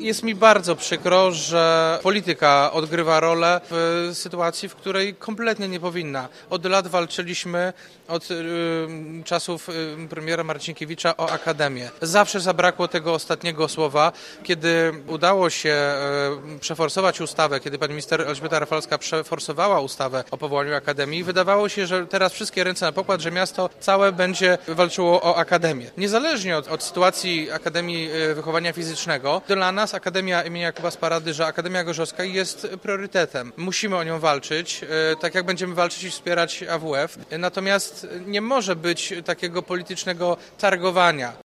Jest mi bardzo przykro, że polityka odgrywa rolę w sytuacji, w której kompletnie nie powinna. Od lat walczyliśmy, od czasów premiera Marcinkiewicza o Akademię. Zawsze zabrakło tego ostatniego słowa. Kiedy udało się przeforsować ustawę, kiedy pani minister Elżbieta Rafalska przeforsowała ustawę o powołaniu Akademii, wydawało się, że teraz wszystkie ręce na pokład, że miasto całe będzie walczyło o Akademię. Niezależnie od sytuacji Akademii Wychowania Fizycznego, dla nas Akademia im. Jakuba Sparadyża, Akademia Gorzowska jest priorytetem. Musimy o nią walczyć, tak jak będziemy walczyć i wspierać AWF. Natomiast nie może być takiego politycznego targowania.